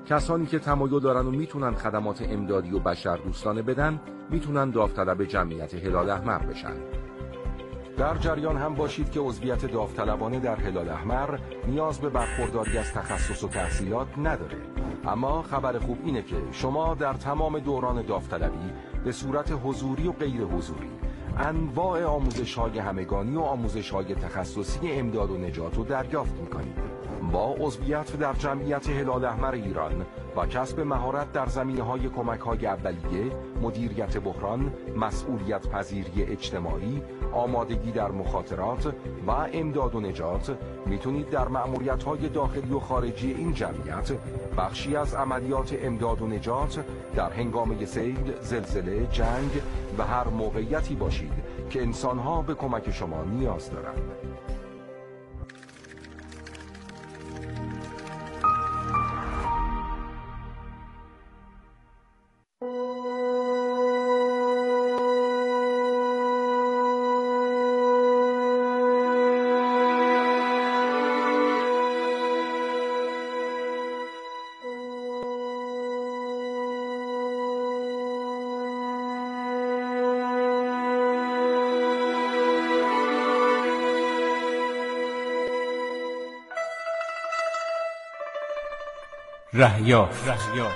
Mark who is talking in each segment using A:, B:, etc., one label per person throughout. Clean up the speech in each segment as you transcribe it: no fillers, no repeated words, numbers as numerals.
A: کسانی که تمایل دارن و میتونن خدمات امدادی و بشردوستانه بدن میتونن داوطلب جمعیت هلال احمر بشن. در جریان هم باشید که عضویت داوطلبانه در هلال احمر نیاز به برخورداری از تخصص و تحصیلات نداره. اما خبر خوب اینه که شما در تمام دوران داوطلبی به صورت حضوری و غیر حضوری انواع آموزش‌های همگانی و آموزش‌های تخصصی امداد و نجات رو دریافت می‌کنید. با عضویت در جمعیت هلال احمر ایران و کسب مهارت در زمینه‌های کمک‌های اولیه، مدیریت بحران، مسئولیت پذیری اجتماعی، آمادگی در مخاطرات و امداد و نجات، میتونید در مأموریت‌های داخلی و خارجی این جمعیت بخشی از عملیات امداد و نجات در هنگام سیل، زلزله، جنگ و هر موقعیتی باشید که انسان‌ها به کمک شما نیاز دارند.
B: رهیافت.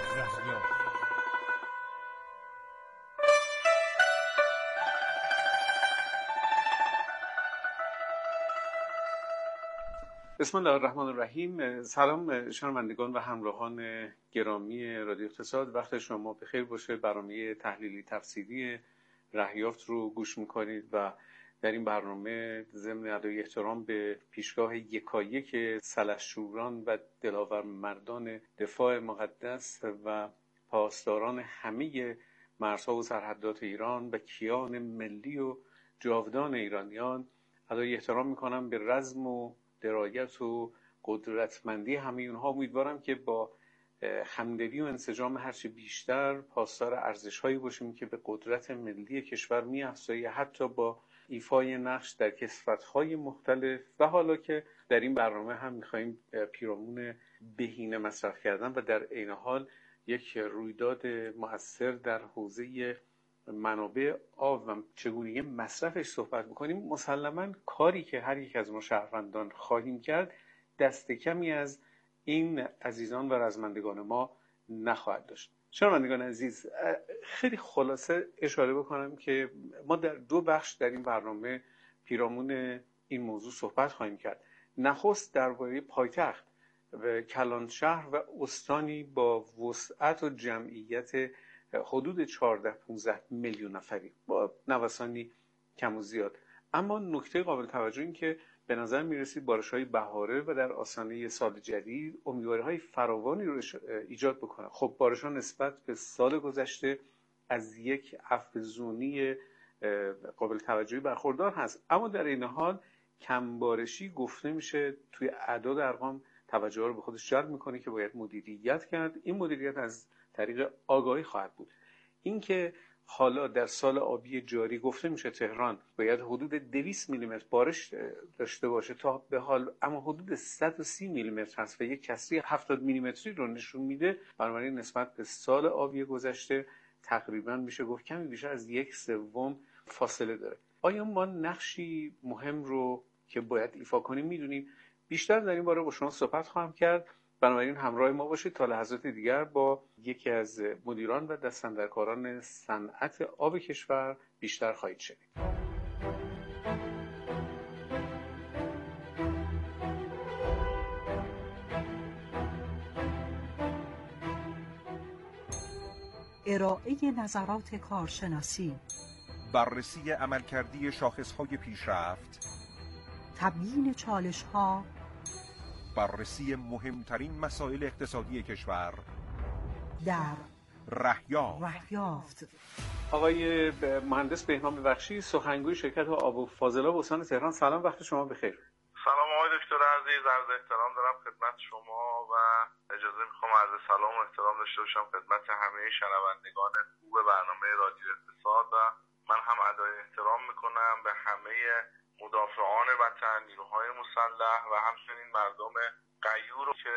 C: بسم الله الرحمن الرحیم. سلام شنوندگان و همراهان گرامی رادیو اقتصاد، وقت شما بخیر باشه. برنامه تحلیلی تفسیری رهیافت رو گوش میکنید و در این برنامه ضمن ادای احترام به پیشگاه یکایک سلحشوران و دلاور مردان دفاع مقدس و پاسداران همه مرزها و سرحدات ایران و کیان ملی و جاودان ایرانیان ادای احترام میکنم به رزم و درایت و قدرتمندی همه اونها. امیدوارم که با همدلی و انسجام هرچی بیشتر پاسدار ارزش‌هایی باشیم که به قدرت ملی کشور می‌افزاید، حتی با ایفای نقش در کسوت‌های مختلف. و حالا که در این برنامه هم می‌خوایم پیرامون بهینه مصرف کردن و در عین حال یک رویداد مؤثر در حوزه منابع آب و چگونگی مصرفش صحبت می‌کنیم، مسلماً کاری که هر یک از ما شهروندان خواهیم کرد دست کمی از این عزیزان و رزمندگان ما نخواهد داشت. شنوندگان عزیز، خیلی خلاصه اشاره بکنم که ما در دو بخش در این برنامه پیرامون این موضوع صحبت خواهیم کرد. نخست درباره پایتخت و کلانشهر و استانی با وسعت و جمعیت حدود 14-15 میلیون نفری با نوسانی کم و زیاد. اما نکته قابل توجه این که به نظر میرسید بارش‌های بهاره و در آستانه سال جدید امیدواری‌های فراوانی رو ایجاد بکنه. خب بارش‌ها نسبت به سال گذشته از یک افزونی قابل توجهی برخوردار هست، اما در این حال کمبارشی گفته میشه توی اعداد ارقام توجه رو به خودش جلب میکنه که باید مدیریت کرد. این مدیریت از طریق آگاهی خواهد بود. اینکه حالا در سال آبی جاری گفته میشه تهران باید حدود 200 میلیمتر بارش داشته باشه تا به حال، اما حدود 130 میلیمتر هست و یک کسری 70 میلیمتری رو نشون میده. بنابراین نسبت به سال آبی گذشته تقریبا میشه گفت کمی بیشتر از 1/3 فاصله داره. آیا ما نقشی مهم رو که باید ایفا کنیم میدونیم؟ بیشتر در این باره با شما صحبت خواهم کرد. بنابراین همراه ما باشید تا لحظات دیگر با یکی از مدیران و دستاندرکاران صنعت آب کشور بیشتر خواهید شنید.
D: ارائه نظرات کارشناسی،
E: بررسی عملکردی شاخص‌های پیشرفت،
D: تبیین چالش‌ها،
E: بررسی مهمترین مسائل اقتصادی کشور
D: در رهیافت.
C: آقای مهندس بهنام بخشی، سخنگوی شرکت آب و فاضلاب استان تهران، سلام، وقت شما بخیر.
F: سلام آقای دکتر عزیز، عرض احترام دارم خدمت شما و اجازه میخوام عرض سلام و احترام داشته باشم خدمت همه شنوندگان خوب برنامه رادیو اقتصاد و من هم ادای احترام میکنم به همه مدافعان وطن، نیروهای مسلح و همچنین مردم غیور که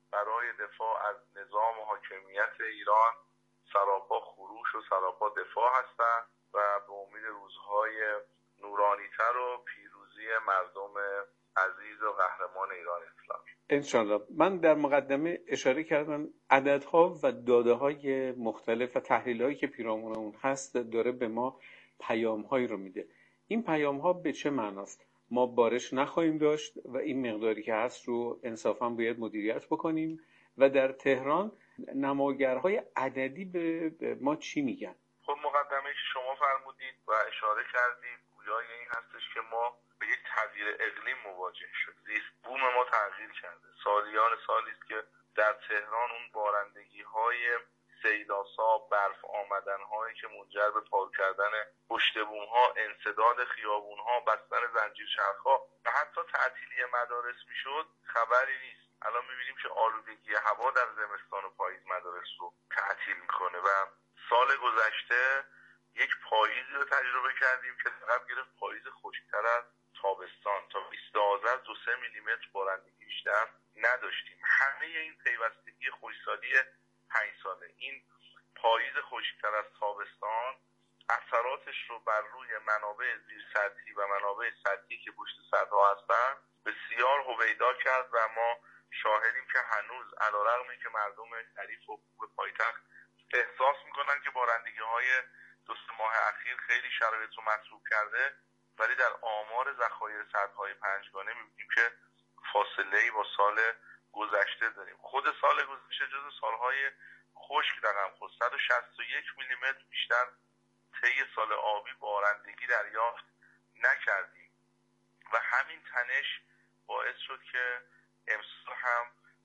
F: برای دفاع از نظام و حاکمیت ایران سراپا خروش و سراپا دفاع هستند و به امید روزهای نورانی‌تر و پیروزی مردم عزیز و قهرمان ایران اسلامی.
C: انشالله. من در مقدمه اشاره کردم عددها و داده‌های مختلف و تحلیل‌هایی که پیرامون اون هست داره به ما پیام‌هایی رو میده. این پیام‌ها به چه معناست؟ ما بارش نخواهیم داشت و این مقداری که هست رو انصافاً باید مدیریت بکنیم و در تهران نماگرهای عددی به ما چی میگن؟
F: خب مقدمه‌ای که شما فرمودید و اشاره کردید گویای این هستش که ما به یک تغییر اقلیم مواجه شد. زیست بوم ما تغییر کرده. سالیان سالی است که در تهران اون بارندگی‌های سیلاسا، برف آمدن‌هایی که منجر به پار کردن پشت بوم‌ها، انسداد خیابون‌ها، بستن زنجیرچرخ‌ها و حتی تعطیلی مدارس میشد خبری نیست. الان می‌بینیم که آلودگی هوا در زمستان و پاییز مدارس رو تعطیل می‌کنه و سال گذشته یک پاییزی رو تجربه کردیم که فقط گرفت پاییز خشک‌تر از تابستان. تا 20 2-3 میلیمتر بارندگی بیشتر نداشتیم. همه این پیوستگی خشکسالی 5 ساله، این پاییز خشک‌تر از تابستان اثراتش رو بر روی منابع زیرسطحی و منابع سطحی که پشت سدها هستن بسیار هویدا کرد و ما شاهدیم که هنوز علیرغم اینکه مردم شریف و خوب پایتخت احساس میکنن که بارندگی‌های 2-3 ماه اخیر خیلی شرایط رو مطلوب کرده، ولی در آمار ذخایر سدهای پنجگانه میبینیم که فاصله‌ای با سال گذشته داریم. خود سال گذشته جز سالهای خشک رقم خورد. 161 میلیمتر بیشتر طی سال آبی بارندگی دریافت نکردیم و همین تنش باعث شد که امسال هم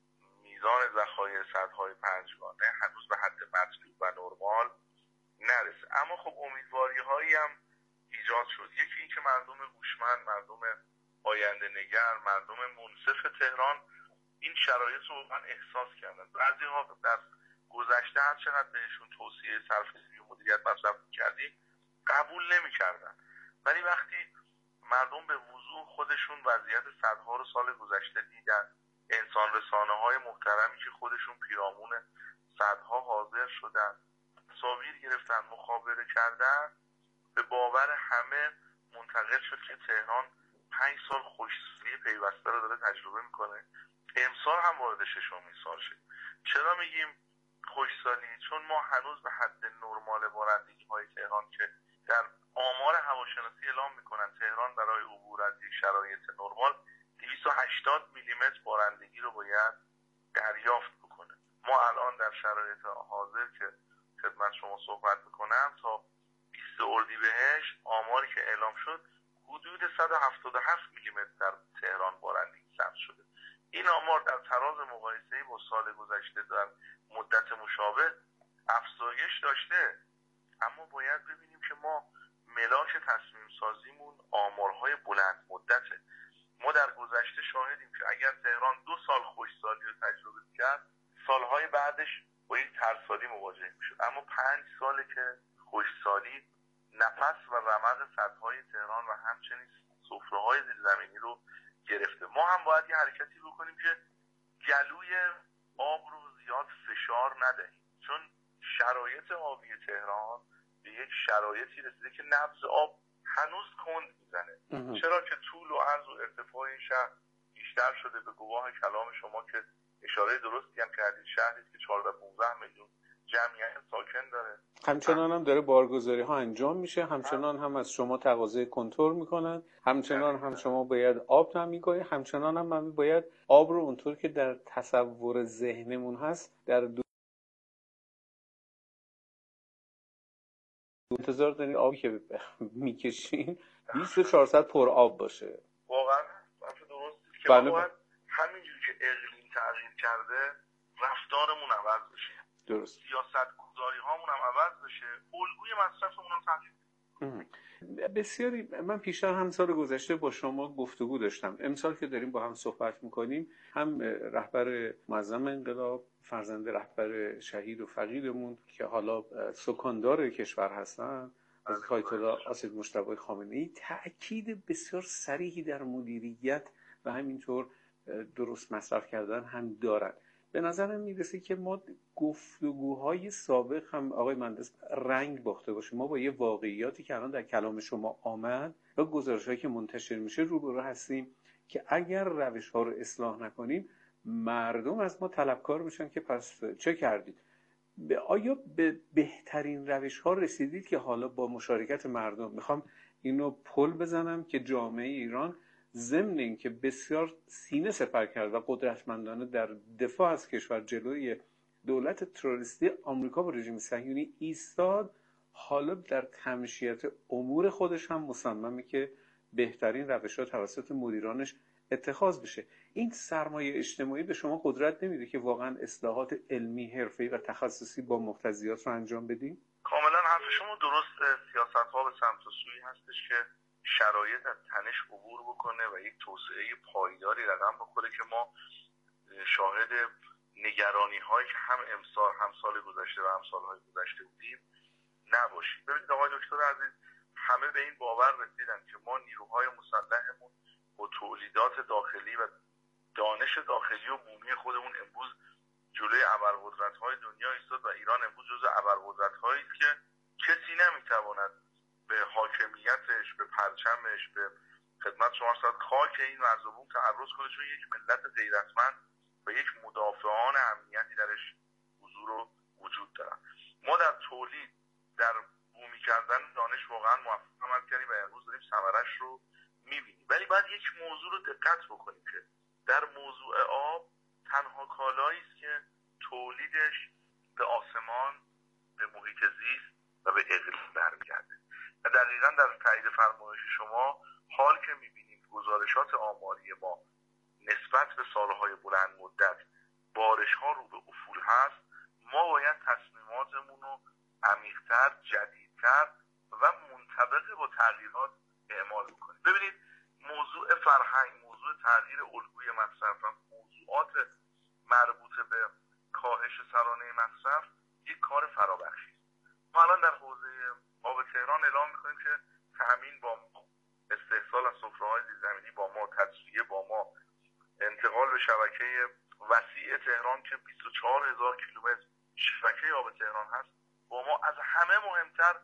F: میزان ذخایر سدهای پنجگانه هنوز به حد مطلوب و نرمال نرسه. اما خب امیدواری هایی هم ایجاد شد. یکی این که مردم هوشمند، مردم آینده نگر، مردم منصف تهران این شرایط رو واقعا احساس کردن. بعضی ها در گذشته هر چقدر بهشون توصیه سرفصلی و مدیریت مصرف کردیم قبول نمی‌کردن، ولی وقتی مردم به وضوح خودشون وضعیت سدها رو سال گذشته دیدن، انسان رسانه‌های محترمی که خودشون پیرامون سدها حاضر شدن، تصاویر گرفتن، مخابره کردن، به باور همه منتقل شد که تهران 5 سال خشکسالی پیوسته رو داره تجربه میکنه. امسال هم وارد 6مین سال شد. چرا میگیم خشکسالی؟ چون ما هنوز به حد نرمال بارندگی‌های تهران که در آمار هواشناسی اعلام میکنن تهران برای عبور از یک شرایط نرمال 280 میلیمتر بارندگی رو باید دریافت بکنه. ما الان در شرایط حاضر که خدمت شما صحبت میکنم تا 20 اردیبهشت آماری که اعلام شد حدود 177 میلیمتر در تهران بارندگی ثبت شده. این آمار در تراز مقایسه‌ای با سال گذشته در مدت مشابه افزایش داشته، اما باید ببینیم که ما ملاک تصمیم سازیمون آمارهای بلند مدته. ما در گذشته شاهدیم که اگر تهران 2 سال خشکسالی رو تجربه کرد سالهای بعدش با یک ترسالی مواجه میشد، اما 5 ساله که خشکسالی نفس و رمق سدهای تهران و همچنین سفره‌های زیرزمینی رو گرفته. ما هم باید یه حرکتی بکنیم که گلوی آب رو زیاد فشار ندهیم، چون شرایط آبی تهران به یک شرایطی رسیده که نبض آب هنوز کند میزنه. چرا که طول و عرض و ارتفاع این شهر بیشتر شده. به گواه کلام شما که اشاره درستی هم کردید، شهری که 14-15 میلیون جمعیت ساکن داره،
C: همچنان هم داره بارگذاری ها انجام میشه، همچنان هم از شما تقاضای کنترل میکنن، همچنان هم شما باید آب تامین کنید، همچنان هم باید آب رو اونطور که در تصور ذهنمون هست در انتظار دارین آبی که میکشین 2400 پر آب باشه.
F: واقعا درست که
C: بله.
F: باید همینجوری که اقلیم تغییر کرده رفتارمون عوض بشه،
C: درست،
F: سیاست گذاری هامون هم عوض بشه، الگوی مصرفمون هم تغییر.
C: بسیاری. من پیشتر هم سال گذشته با شما گفتگو داشتم. امسال که داریم با هم صحبت میکنیم، هم رهبر معظم انقلاب، فرزند رهبر شهید و فقیدمون که حالا سکاندار کشور هستن، حضرت آیت الله آسد مجتبی خامنه‌ای، تأکید بسیار صریحی در مدیریت و همینطور درست مصرف کردن هم دارن. به نظرم میرسه که ما گفتگوهای سابق هم آقای مهندس رنگ باخته باشه. ما با یه واقعیاتی که الان در کلام شما آمد و گزارش‌هایی که منتشر میشه روبرو هستیم که اگر روش‌ها رو اصلاح نکنیم مردم از ما طلبکار میشن که پس چه کردید؟ آیا به بهترین روش‌ها رسیدید که حالا با مشارکت مردم، میخوام اینو پل بزنم که جامعه ایران ضمن اینکه بسیار سینه سپر کرد و قدرتمندانه در دفاع از کشور جلوی دولت تروریستی آمریکا و رژیم صهیونی ایستاد، حالا در تمشیت امور خودش هم مصممه که بهترین روش‌ها توسط مدیرانش اتخاذ بشه. این سرمایه اجتماعی به شما قدرت نمیده که واقعا اصلاحات علمی، حرفه‌ای و تخصصی با مقتضیات رو انجام بدین؟
F: کاملا حرف شما درسته. سیاست‌ها به سمت و سوی هستش که شرایط از تنش عبور بکنه و یک توسعه پایداری رقم بخوره که ما شاهد نگرانی‌هایی که هم امسال هم سال گذشته و هم سال‌های گذشته بودیم نباشیم. ببینید آقای دکتر عزیز، همه به این باور رسیدن که ما نیروهای مسلحمون با تولیدات داخلی و دانش داخلی و بومی خودمون امروز جلوی ابرقدرت‌های دنیا ایستاد و ایران امروز جزو ابرقدرت‌هایی است که کسی نمیتواند به حاکمیتش، به پرچمش، به خدمت شما صد خاک این مرز و بوم تعرض کنه، چون یک ملت غیرتمند و یک مدافعان امنیتی درش حضور و وجود دارن. ما در تولید، در بومی کردن دانش واقعا موفق عمل کردیم و امروز داریم ثمرش رو میبینیم. ولی باید یک موضوع رو دقت بکنیم که در موضوع آب تنها کالایی است که تولیدش به آسمان، به محیط زیست و به اقلیم برمیگرده. و دقیقاً در تایید فرمایش شما حال که میبینیم گزارشات آماری ما نسبت به سالهای بلند مدت بارش‌ها رو به افول هست، ما باید تصمیماتمون رو عمیق‌تر، جدیدتر و منطبق با تغییرات اعمال بکنیم. ببینید موضوع فرهنگ، موضوع تغییر الگوی مصرف و موضوعات مربوط به کاهش سرانه مصرف یک کار فرابخشی است. ما الان در حوزه آب تهران اعلام می‌کنیم که تامین با ما، استحصال از سفره‌های زیرزمینی با ما، تصفیه با ما، انتقال به شبکه وسیع تهران که 24000 کیلومتر شبکه آب تهران هست با ما، از همه مهمتر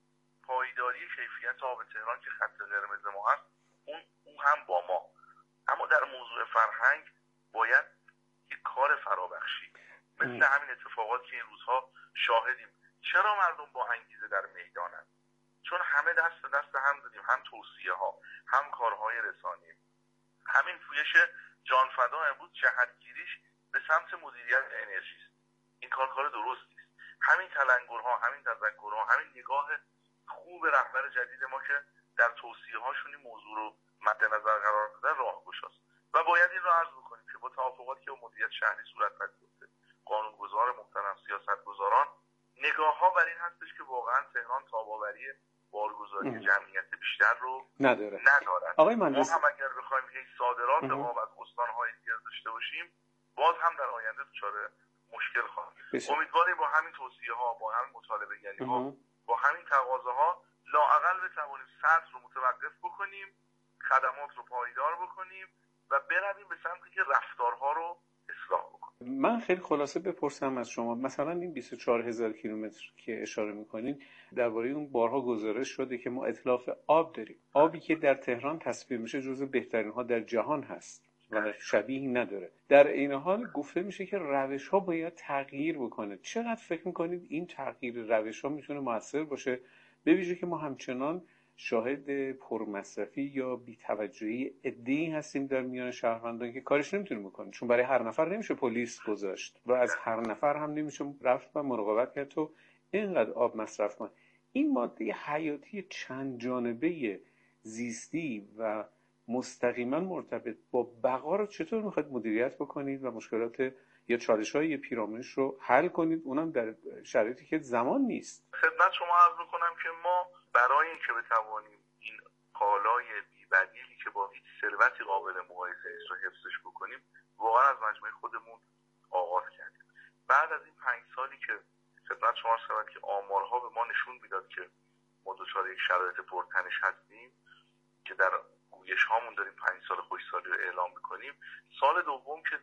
F: پایداری کیفیت آب تهران که خط قرمز ما هست اون هم با ما. اما در موضوع فرهنگ باید یک کار فرابخشی مثل همین اتفاقات که این روزها شاهدیم. چرا مردم با انگیزه در میدانند؟ چون همه دست به دست هم دادیم، هم توصیه ها، هم کارهای رسانی، همین پویش جانفدا امروز جهتگیریش به سمت مدیریت انرژی است. این کار درستی است. همین تلنگرها، همین تذکرها، همین نگاه خوب رهبر جدید ما که در توصیه هاشون این موضوع رو مد نظر قرار دادن راهگشاست و باید این رو عرض بکنیم که با توافقاتی که با مدیریت شهری صورت پذیرفته، قانونگذار محترم، سیاستگزاران، نگاه ها بر این هستش که واقعا تهران تاباوری بارگذاری جمعیت بیشتر رو ندارد.
C: آقای مهندس،
F: ما هم اگر بخوایم هیچ صادرات آب از استان‌های دیگر داشته باشیم باز هم در آینده دچار مشکل خواهیم. امیدواریم با همین توصیه ها، با همین مطالبه گری ها، با همین تقاضاها لااقل بتوانیم سطح رو متوقف بکنیم، خدمات رو پایدار بکنیم و برویم به سمتی که رفتارها رو اصلاح بکنیم.
C: من خیلی خلاصه بپرسم از شما، مثلا این 24000 کیلومتر که اشاره میکنین درباره اون بارها گزارش شده که ما اتلاف آب داریم. آبی که در تهران تصفیه میشه جزو بهترین ها در جهان هست و شبیهی نداره. در این حال گفته میشه که روش ها باید تغییر بکنه. چقدر فکر میکنید این تغییر روش ها میتونه موثر باشه، به ویژه که ما همچنان شاهد پرمصرفی یا بی‌توجهی عده‌ای هستیم در میان شهروندان که کارش نمیتونیم بکنیم، چون برای هر نفر نمیشه پلیس گذاشت و از هر نفر هم نمیشه رفت و مراقبت کرد تو اینقدر آب مصرف کن. این ماده حیاتی چند جانبه زیستی و مستقیما مرتبط با بقا رو چطور میخواید مدیریت بکنید و مشکلات یا چالش‌های پیرامونش رو حل کنید، اونم در شرایطی که زمان نیست؟
F: خدمت شما عرض می‌کنم که ما برای اینکه بتوانیم این کالای بی‌بدیلی که با هیچ ثروتی قابل مقایسه نیست رو حفظش بکنیم، واقعا از مجموعه خودمون آغاز کردیم. بعد از این 5 سالی که خدمت شما عرض که آمارها به ما نشون میداد که ما دچار یک شرایط پرتنش هستیم که در گویش هامون داریم 5 سال خوشسالی رو اعلام می‌کنیم، سال دوم که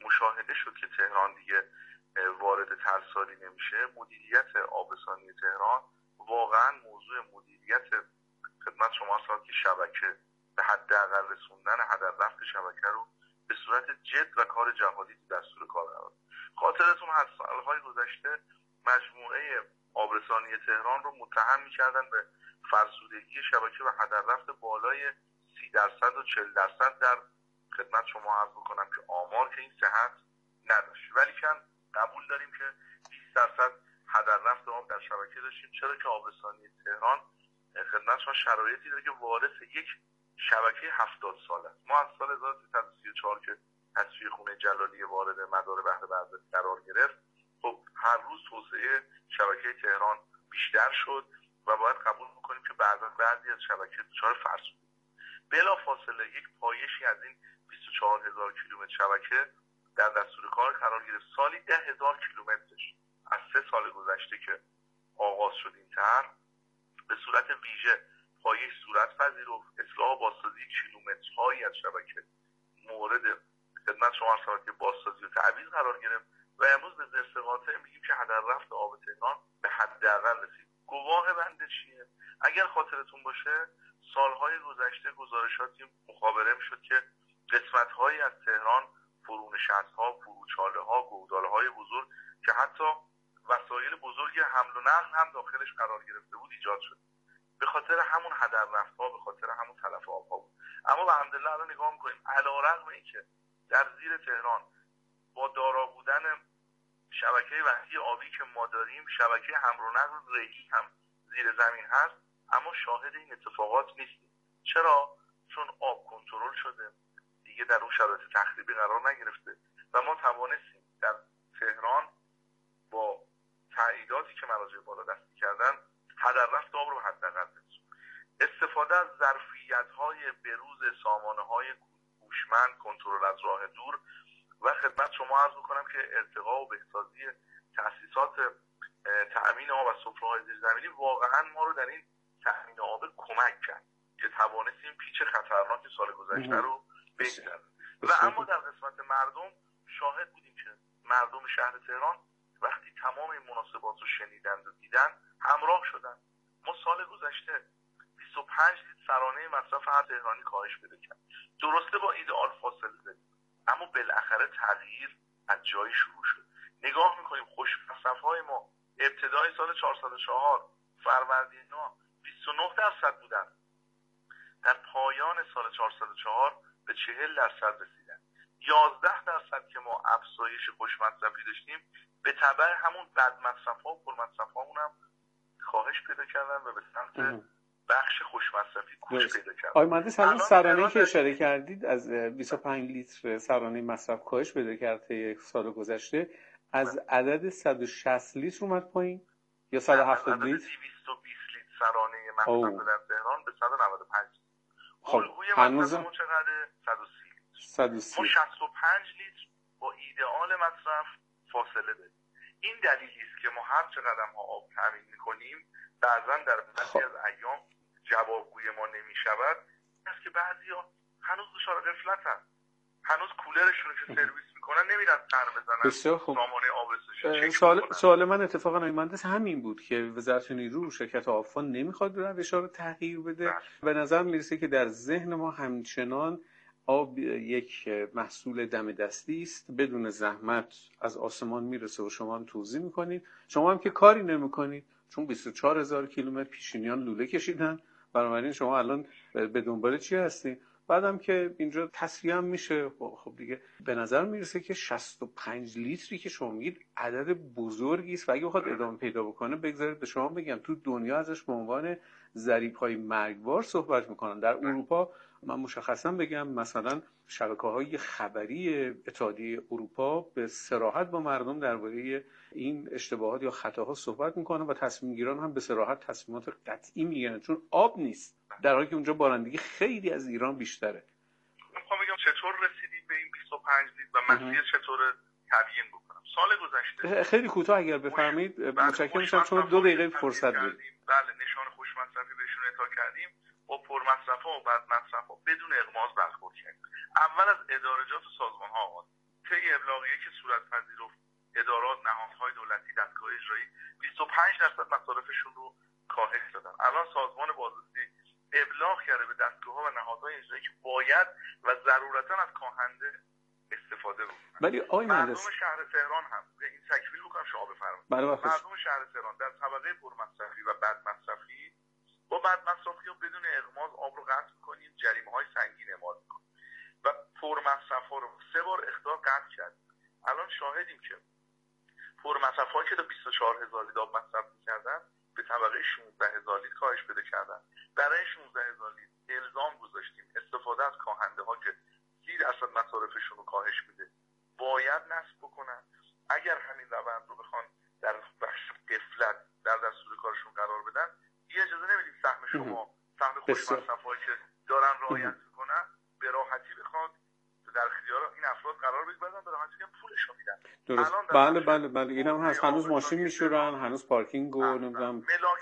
F: مشاهده شد که تهران دیگه وارد ترسالی نمیشه، مدیریت آبرسانی تهران واقعا موضوع مدیریت خدمت شما هست که شبکه به حداقل رسوندن هدر رفت شبکه رو به صورت جد و کار جهادی دستور کار قرار. خاطرتون هست سالهای گذشته مجموعه آبرسانی تهران رو متهم می‌کردن به فرسودگی شبکه و هدر رفت بالای 30% و 40% در خدمت شما عرض بکنم که آمار که این صحت نداشت، ولی کن قبول داریم که 20% هدر رفت آب در شبکه داشتیم، چرا که آبرسانی تهران خدمت شما شرایطی داره که وارث یک شبکه 70 ساله است. ما از سال 1334 که تصفیه خونه جلالی وارد مدار بحر برزخ قرار گرفت، خب هر روز توسعه شبکه تهران بیشتر شد و باید قبول بکنیم که بعضی از شبکه دچار فرسودگی. بلا فاصله یک پایشی از این 24,000 کیلومتر شبکه در دستور کار قرار گرفت. سالی 10,000 کیلومترش از 3 سال گذشته که آغاز شد این طرح به صورت ویژه پایش صورت پذیرفت. اصلاح و بازسازی کیلومترهایی از شبکه مورد خدمت شما شبکه بازسازی و تعویض قرار گرفت و امروز به زرس قاطع میگیم که هدر رفت آب تهران به حداقل رسید. گواه بنده چیه؟ اگر خاطرتون باشه سالهای گذشته گزارشاتی مخابره میشد که قسمت‌هایی از تهران فرونشست‌ها، فروچاله‌ها، گودال‌های بزرگ که حتی وسایل بزرگی حمل و نقل هم داخلش قرار گرفته بود ایجاد شد. به خاطر همون هدر رفت‌ها، به خاطر همون تلف آب‌ها بود. اما الحمدلله الان نگاه می‌کنیم علی‌رغم اینکه در زیر تهران با دارا بودن شبکه وسیع آبی که ما داریم، شبکه حمل و نقل ریلی هم زیر زمین هست، اما شاهد این اتفاقات نیستیم. چرا؟ چون آب کنترل شده، دیگه در اون شرایط تخریبی قرار نگرفته و ما توانستیم در تهران با تاییداتی که مراجع بالا دستی کردن هدر رفت آب رو حداقل برسونیم. استفاده از ظرفیت‌های بروز سامانه‌های هوشمند، کنترل از راه دور و خدمت شما عرض می‌کنم که ارتقا و بهسازی تأسیسات تأمین آب و سفره‌های زیرزمینی واقعاً ما رو در این تأمین آب کمک کرد که توانستیم پیچ خطرناک سال گذشته رو بگذرونیم. و اما در قسمت مردم شاهد بودیم که مردم شهر تهران وقتی تمام این مناسبات رو شنیدند و دیدن همراه شدن. ما سال گذشته 25 لیتر سرانه مصرف هر تهرانی کاهش پیدا کرد. درسته با ایدئال فاصله داریم، اما بالاخره تغییر از جایی شروع شد. نگاه میکنیم خوش مصرف‌های ما ابتدای سال 404 فروردین 29% بودن، در پایان سال 404 به 40% رسیدن. 11% که ما افزایش خوش مصرفی داشتیم به تبع همون بد مصرف‌ها و پر مصرف‌هامون هم کاهش پیدا کردن و به سمت بخش خوش مصرفی کوچ پیدا کردن.
C: آقای مهندس همون سرانه‌ای که اشاره کردید از 25 لیتر سرانه مصرف کاهش پیدا کرد یک سال گذشته، از عدد 160 لیتر اومد پایین یا 170 لیتر؟
F: 220 لیتر سرانه مصرف در تهران به 195 لیتر.
C: خب
F: هنوزمون چقدره؟ 130 لیتر. ما 65 لیتر با ایدئال مصرف فاصله داریم. این دلیلی است که ما هر چقدر ما آب تامین می‌کنیم بعضا در بعضی از ایام جوابگوی ما نمی‌شود، است که بعضیا هنوز دچار غفلتن، هنوز کولرشون رو که سرویس میکنن نمیرن سر بزنن سامانه آب.
C: سوال من اتفاقا مهندس همین بود که وزارت نیرو شرکت آبفان نمیخواد روش‌ها رو تغییر بده. به نظر میرسه که در ذهن ما همچنان آب یک محصول دم دستی است، بدون زحمت از آسمان میرسه و شما هم توزیع میکنید. شما هم که کاری نمیکنید چون 24,000 کیلومتر پیشینیان لوله کشیدن، بنابراین شما الان به دنبال چی هستید؟ بعدم که اینجا تصفیه هم میشه. خب دیگه به نظر میرسه که 65 لیتری که شما میگید عدد بزرگی است و اگه بخواد ادامه پیدا بکنه بگذارید به شما بگم تو دنیا ازش به عنوان ضریب‌های مرگبار صحبت میکنن. در اروپا من مشخصا بگم مثلا شبکه‌های خبری اتحادیه اروپا به صراحت با مردم درباره این اشتباهات یا خطاها صحبت میکنن و تصمیم گیران هم به صراحت تصمیمات قطعی میگیرن چون آب نیست، در حالی که اونجا بارندگی خیلی از ایران بیشتره.
F: میخوام بگم چطور رسیدیم به این 25 لیتر و مسیر چطور تبیین بکنم. سال گذشته
C: خیلی کوتاه اگر بفرمایید متشکرم میشم چون 2 دقیقه فرصت داریم.
F: بله نشان خوش مصرفی بهشون اعطا کردیم، با پر مصرف‌ها و بد مصرف‌ها بدون اغماض برخورد کردیم. اول از ادارجات و سازمان‌ها آغاز. طی ابلاغیه که صورت پذیرفت ادارات، نهادهای دولتی، دستگاه اجرایی 25% مصارفشون رو کاهش دادن. الان سازمان بازرسی ابلاغ کرده به دستگاه‌ها و نهادهای اجرایی که باید و ضرورتاً از کاهنده استفاده بکنن.
C: ولی آقای مهندس،
F: مردم شهر تهران هم این تکمیل بکنم شما بفرمایید. مردم شهر تهران در طبقه پرمصرفی و بد مصرفی با بد مصرفی بدون اغماض آب رو قطع می‌کنیم، جریمه‌های سنگین اعمال می‌کنیم و پرمصرفا رو 3 بار اخطار قطع کردیم. الان شاهدیم که پرمصرفایی که تا 24000 لیتر آب مصرف می‌کردن به طبقه 16000 لیتر کاهش پیدا کردن. برای 16000 لیتر الزام گذاشتیم استفاده از کاهنده‌ها که 30% مصارفشون رو کاهش میده باید نصب بکنن. اگر همین روند رو بخوان در بخش غفلت در دستور کارشون قرار بدن، یه اجازه نمیدیم سهم شما، سهم خوشمصرفایی که دارن رعایت میکنن به راحتی بخواد در اختیار این افراد قرار بگیرن، به راحتی که پولشو میدن.
C: درست. بله اینم هست. هنوز ماشین میشورن، هنوز پارکینگ و نمیدونم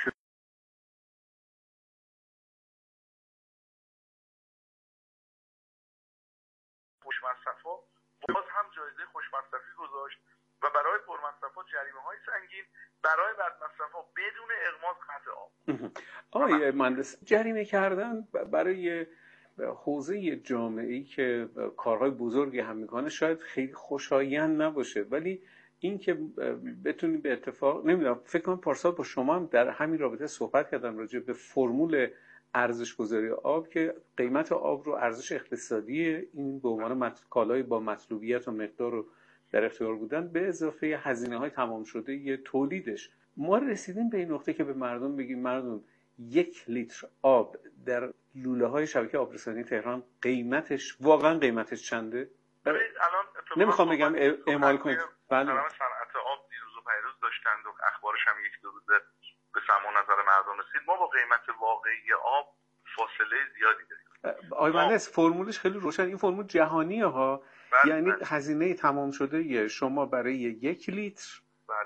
F: خوشمصرفا باز هم جایزه خوشمصرفی گذاشت و برای پرمصرفا جریمه‌های سنگین، برای بدمصرفا بدون اغماض قطع آب.
C: آقای مهندس، جریمه کردن برای حوزه جامعه‌ای که کارهای بزرگی هم میکنه شاید خیلی خوشایند نباشه، ولی این که بتونی به اتفاق نمیدونم، فکر کنم پارسال با شما هم در همین رابطه صحبت کردم راجع به فرمول ارزش گذاری آب که قیمت آب رو ارزش اقتصادی این به عنوان کالای با مطلوبیت و مقدار رو در اختیار بودن به اضافه هزینه‌های تمام شده یه تولیدش، ما رسیدیم به این نقطه که به مردم بگیم مردم 1 لیتر آب در لوله‌های شبکه آبرسانی تهران قیمتش واقعا قیمتش چنده؟
F: الان
C: نمیخوام بگم اعمال کنید.
F: بله. صنعت آب دیروز و پیروز داشتند و اخبارش هم 1-2 روزه به سماع نظر مردم رسید. ما با قیمت واقعی آب فاصله زیادی داریم.
C: آقای مهندس، فرمولش خیلی روشن، این فرمول جهانیه ها. یعنی هزینه تمام شده شما برای 1 لیتر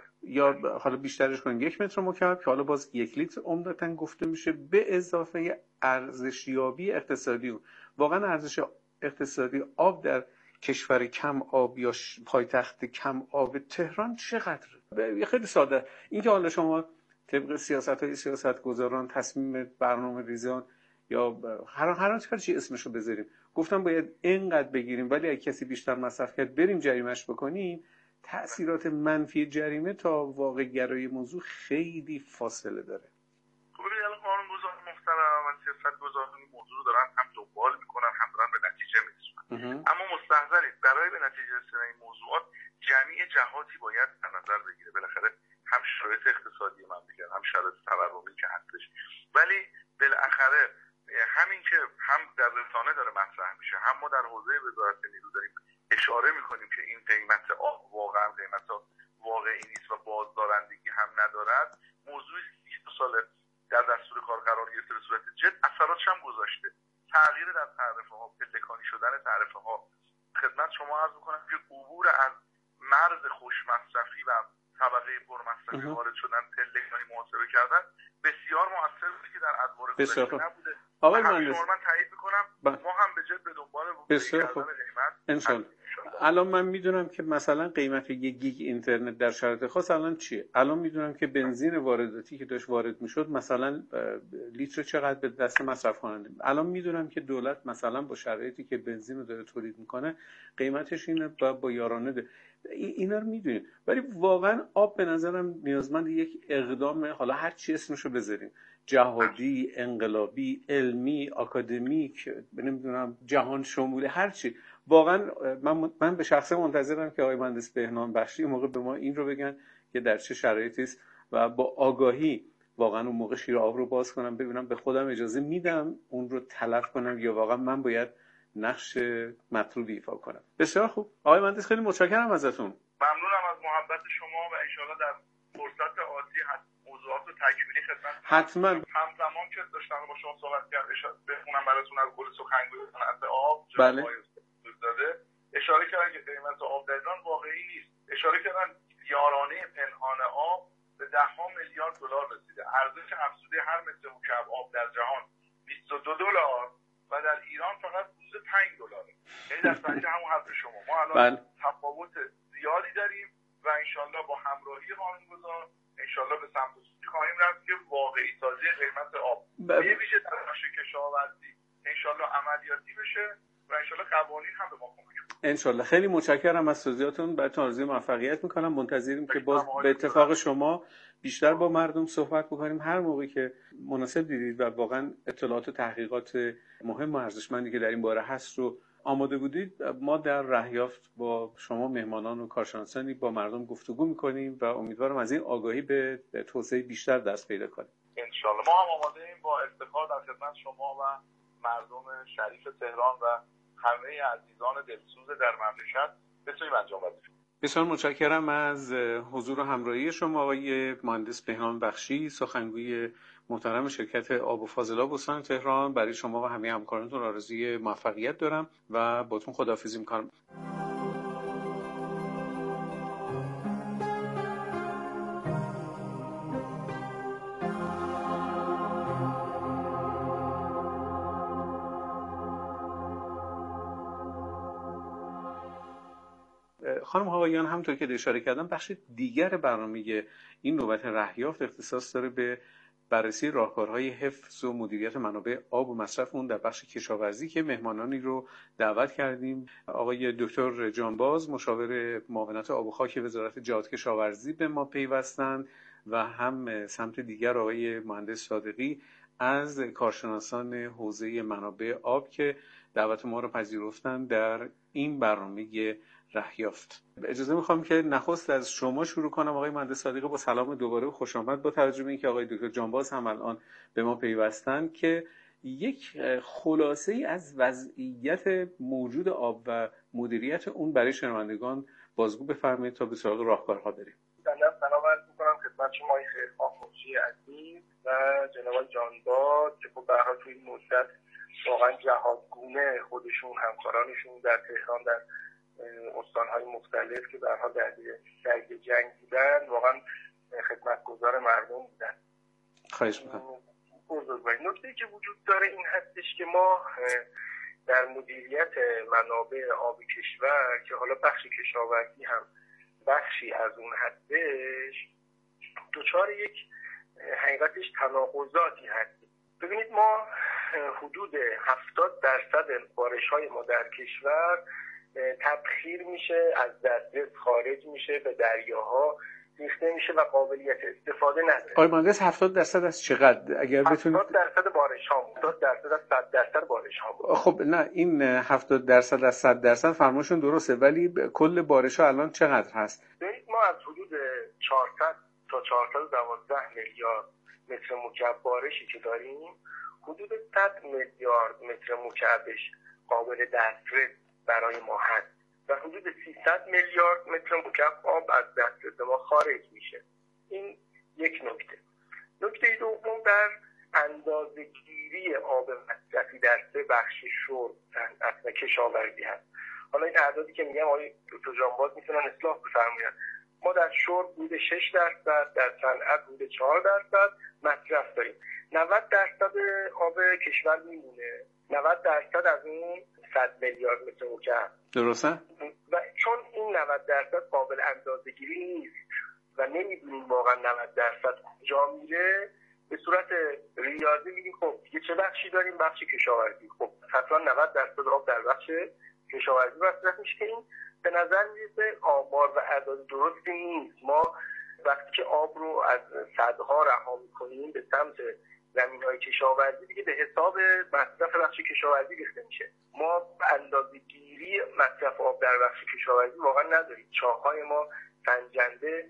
C: یا حالا بیشترش کنیم 1 متر مکعب که حالا باز 1 لیتر عمدتاً گفته میشه به اضافه ارزشیابی اقتصادی. واقعا ارزش اقتصادی آب در کشور کم آب یا پایتخت کم آب تهران چقدره؟ خیلی ساده، اینکه حالا شما طبق سیاست‌های سیاستگزاران، تصمیم برنامه‌ریزان یا هر چی اسمشو بذاریم گفتم باید اینقدر بگیریم، ولی اگه کسی بیشتر مصرف کرد بریم جریمه‌اش بکنیم، تأثیرات منفی جریمه تا واقع گرایی موضوع خیلی فاصله داره.
F: خب ببینید الان قانون‌گذاران محترم و سیاستگزاران این موضوع رو دارن هم دنبال میکنن هم دارن به نتیجه میرسن. اما مستحضرید برای به نتیجه رسیدن این موضوعات جمعی جهاتی باید در نظر بگیره. بالاخره هم شرایط اقتصادی مملکت هم شرایط تورمی که هستش، ولی بالاخره همین که هم در رسانه داره مطرح میشه، هم ما در حوزه وزارت نیرو داریم اشاره میکنیم که این قیمت آب واقعا قیمت واقعی نیست و بازدارندگی هم ندارد. موضوعی که 2 سال در دستور کار قرار گرفته به صورت جد اثراتش هم گذاشته. تغییر در تعرفه ها، پلکانی شدن تعرفه ها. خدمت شما عرض میکنم که عبور از مرز خوشمصرفی و طبقه پرمصرفی وارد شدن، پلکانی محاسبه کردن بسیار مؤثر بوده که در ادوار گذشته نبوده.
C: آقای مهندس،
F: من تایید میکنم ما هم به جد به دنبال
C: بسیار خوب انشالله. الان من میدونم که مثلا قیمت 1 گیگ اینترنت در شرایط خاص الان چیه. الان میدونم که بنزین وارداتی که داشت وارد میشد مثلا لیتر چقدر به دست مصرف کننده. الان میدونم که دولت مثلا با شرایطی که بنزین رو داره تولید میکنه قیمتش اینه با یارانه ده. اینا رو میدونیم، ولی واقعا آب به نظرم نیازمند یک اقدام، حالا هر چی اسمشو بذاریم، جهادی، انقلابی، علمی، آکادمیک، نمیدونم جهان شمولی، هر چی. واقعا من به شخصه منتظرم که آقای مهندس بهنام بخشی موقع به ما این رو بگن که در چه شرایطی است و با آگاهی واقعا اون موقع شیر آب رو باز کنم، ببینم به خودم اجازه میدم اون رو تلف کنم یا واقعا من باید نقش مطلوبی ایفا کنم. بسیار خوب آقای مهندس، خیلی متشکرم ازتون.
F: ممنونم از محبت شما و ان شاءالله در فرصت آتی موضوعات تکمیلی خدمت
C: حتما
F: همزمان که داشتم با شما صحبت کردم بخونم براتون از گل سخنگوی صنعت آب.
C: بله.
F: داده اشاره کردن که قیمت آب در ایران واقعی نیست. اشاره کردن یارانه پنهان آب به $10 میلیارد رسیده. ارزش افزوده هر متر مکعب آب در جهان $22 و در ایران فقط حدود $5. یعنی در سطح همون حد شما ما الان تفاوت زیادی داریم و انشالله با همراهی قانونگذار انشالله به سمت خواهیم رفت که واقعی سازی قیمت آب به ویژه در بخش کشاورزی انشالله عملیاتی بشه و انشالله قوانین هم به ما کمک کنه.
C: انشالله. خیلی متشکرم از توضیحاتون، براتون آرزوی موفقیت میکنم. منتظریم که باز به اتفاق شما بیشتر با مردم صحبت بکنیم هر موقعی که مناسب دیدید و واقعا اطلاعات و تحقیقات مهم و ارزشمندی که در این باره هست رو آماده بودید. ما در رهیافت با شما مهمانان و کارشناسانی با مردم گفتگو میکنیم و امیدوارم از این آگاهی به توسعه بیشتر دست پیدا کنیم.
F: انشالله ما هم آماده ایم با افتخار در خدمت شما و مردم شریف تهران و همه عزیزان دلسوز در مملکت بتونیم انجام بدیم.
C: بسیار متشکرم از حضور و همراهی شما آقای مهندس بهنام بخشی، سخنگوی محترم شرکت آب و فاضلاب استان تهران. برای شما و همه همکارانتون آرزوی موفقیت دارم و باتون خداحافظی می‌کنم. خانم آقایان، همونطور که اشاره کردم بخش دیگر برنامه این نوبت رهیافت اختصاص داره به بررسی راهکارهای حفظ و مدیریت منابع آب و مصرف اون در بخش کشاورزی که مهمانانی رو دعوت کردیم. آقای دکتر جانباز، مشاور معاونت آب و خاک وزارت جهاد کشاورزی به ما پیوستند و هم سمت دیگر آقای مهندس صادقی از کارشناسان حوزه منابع آب که دعوت ما رو پذیرفتن در این برنامه رهیافت. اجازه میخوام که نخست از شما شروع کنم آقای مهندس صادقی، با سلام دوباره و خوش آمد. با توجه به اینکه آقای دکتر جانباز هم الان به ما پیوستن که یک خلاصه ای از وضعیت موجود آب و مدیریت اون برای شنوندگان بازگو بفرمایید تا به سراغ راهکارها بریم.
B: سلام عرض می‌کنم خدمت شما خیرخواه مجری عزیز و جناب جانباز که به هر حال توی این مدت واقعا جهادگونه خودشون همکارانشون در تهران در استان‌های مختلف که به هر حال در جنگ بودن واقعا خدمتگزار مردم بودن.
C: خواهش می‌کنم.
B: بزرگوارید نکته‌ای که وجود داره این هستش که ما در مدیریت منابع آب کشور که حالا بخش کشاورزی هم بخشی از اون هستش دچار یک حقیقتش تناقضاتی هست. ببینید ما حدود 70% بارش‌های ما در کشور تبخیر میشه، از دسترس خارج میشه، به دریاها ریخته میشه و قابلیت استفاده نداره.
C: آقای مهندس 70% از چقدر اگر بتونید؟
B: 70% بارش ها، 70% از 100% بارش ها.
C: خب نه، این 70% از 100% فرماشون درسته، ولی کل بارش ها الان چقدر هست؟
B: ببینید ما از حدود 400 تا 412 میلیارد متر مکعب بارشی که داریم، حدود 100 میلیارد متر مکعبش قابل دسترس برای ما هست و حدود 300 میلیارد متر مکعب آب از دسترس ما خارج میشه. این یک نکته. نکته دوم در اندازه‌گیری آب مصرفی در سه بخش شرب صنعت و کشاورزی هست. حالا این اعدادی که میگم آقای دکتر جانباز میتونن اصلاح بفرمایند. ما در شرب حدود 6%، در صنعت حدود 4% مصرف داریم. 90% آب کشور میمونه. 90% از اون 100 میلیارد متر مکعب.
C: درسته؟
B: و چون این 90% قابل اندازه‌گیری نیست و نمیدونیم واقعا 90% کجا میره، به صورت ریاضی میگیم خب دیگه چه بخشی داریم؟ بخش کشاورزی. خب حتما 90% آب در بخش کشاورزی مصرف میشه که این به نظر میرسه آمار و اعداد درستی نیست. ما وقتی که آب رو از سدها رها میکنیم به سمت زمین‌های کشاورزی دیگه به حساب مصرف بخش کشاورزی ریخته میشه. ما اندازه‌گیری مصرف آب در بخش کشاورزی واقعا نداریم. چاه‌های ما سنجنده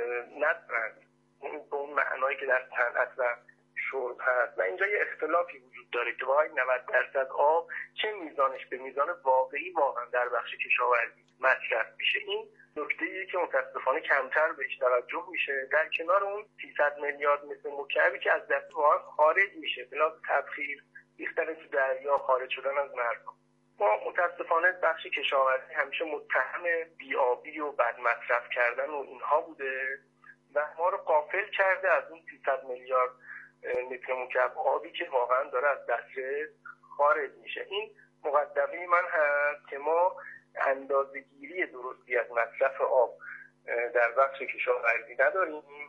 B: ندارند به اون معنایی که در صنعت و شرب هست و اینجا یه اختلافی وجود داره که واقعا 90% آب چه میزانش به میزان واقعی واقعا در بخش کشاورزی مصرف میشه. این نکته‌ایه که متاسفانه کمتر بهش توجه میشه. در کنار اون 300 میلیارد متر مکعبی که از دست ما خارج میشه بنا تبخیر، ریختن تو دریا، خارج شدن از مردم. ما متاسفانه بخش کشاورزی همیشه متهم بی‌آبی و بد مصرف کردن و اینها بوده و ما رو غافل کرده از اون 300 میلیارد متر مکعب آبی که واقعا داره از دسترس خارج میشه. این مقدمه من هست که ما اندازه‌گیری درستی از مصرف آب در بخش کشاورزی نداریم